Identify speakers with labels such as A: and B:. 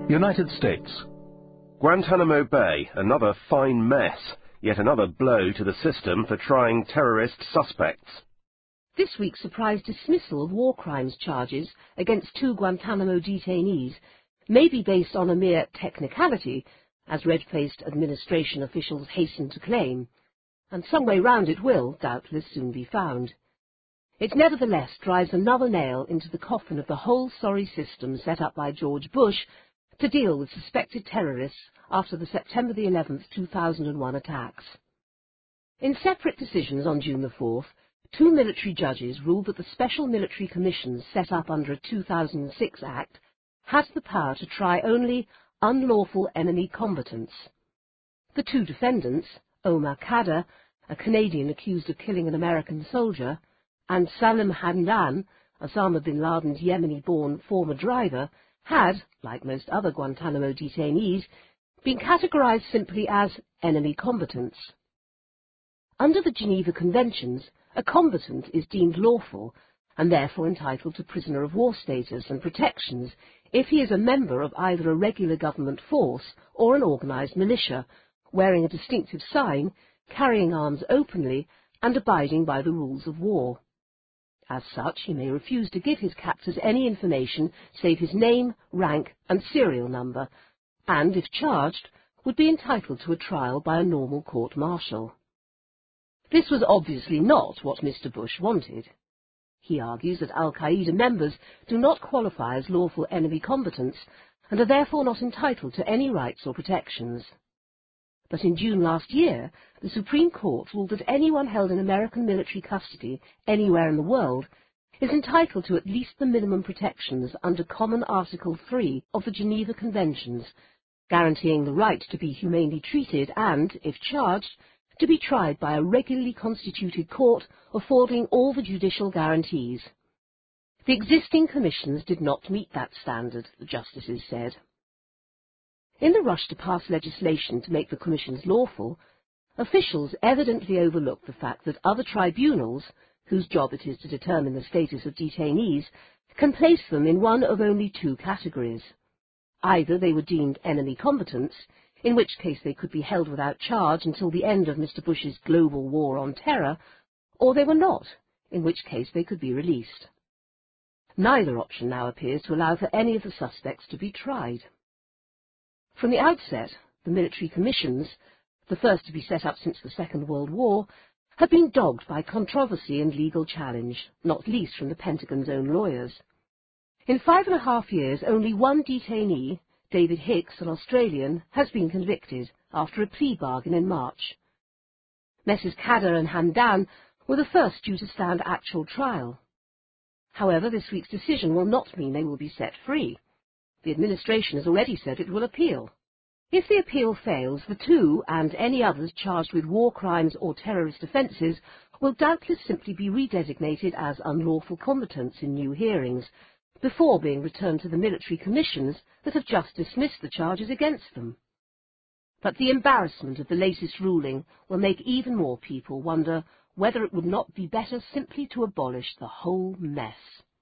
A: United States.
B: Guantanamo Bay, another fine mess, yet another blow to the system for trying terrorist suspects.
C: This week's surprise dismissal of war crimes charges against 2 Guantanamo detainees may be based on a mere technicality, as red-faced administration officials hasten to claim, and some way round it will, doubtless, soon be found. It nevertheless drives another nail into the coffin of the whole sorry system set up by George Bush to deal with suspected terrorists after the September the 11th, 2001 attacks. In separate decisions on June the 4th, 2 military judges ruled that the special military commissions set up under a 2006 Act had the power to try only unlawful enemy combatants. The 2 defendants, Omar Khadr, a Canadian accused of killing an American soldier, and Salim Hamdan, Osama bin Laden's Yemeni-born former driver, had, like most other Guantanamo detainees, been categorized simply as enemy combatants. Under the Geneva Conventions, a combatant is deemed lawful and therefore entitled to prisoner of war status and protections if he is a member of either a regular government force or an organized militia, wearing a distinctive sign, carrying arms openly, and abiding by the rules of war. As such, he may refuse to give his captors any information save his name, rank, and serial number, and, if charged, would be entitled to a trial by a normal court-martial. This was obviously not what Mr. Bush wanted. He argues that al-Qaeda members do not qualify as lawful enemy combatants and are therefore not entitled to any rights or protections. But in June last year, the Supreme Court ruled that anyone held in American military custody anywhere in the world is entitled to at least the minimum protections under Common Article 3 of the Geneva Conventions, guaranteeing the right to be humanely treated and, if charged, to be tried by a regularly constituted court affording all the judicial guarantees. The existing commissions did not meet that standard, the justices said. In the rush to pass legislation to make the commissions lawful, officials evidently overlooked the fact that other tribunals, whose job it is to determine the status of detainees, can place them in one of only 2 categories. Either they were deemed enemy combatants, in which case they could be held without charge until the end of Mr. Bush's global war on terror, or they were not, in which case they could be released. Neither option now appears to allow for any of the suspects to be tried. From the outset, the military commissions, the first to be set up since the Second World War, have been dogged by controversy and legal challenge, not least from the Pentagon's own lawyers. In 5.5 years, only 1 detainee, David Hicks, an Australian, has been convicted after a plea bargain in March. Messrs. Khadr and Hamdan were the first due to stand actual trial. However, this week's decision will not mean they will be set free. The administration has already said it will appeal. If the appeal fails, the 2 and any others charged with war crimes or terrorist offences will doubtless simply be redesignated as unlawful combatants in new hearings, before being returned to the military commissions that have just dismissed the charges against them. But the embarrassment of the latest ruling will make even more people wonder whether it would not be better simply to abolish the whole mess.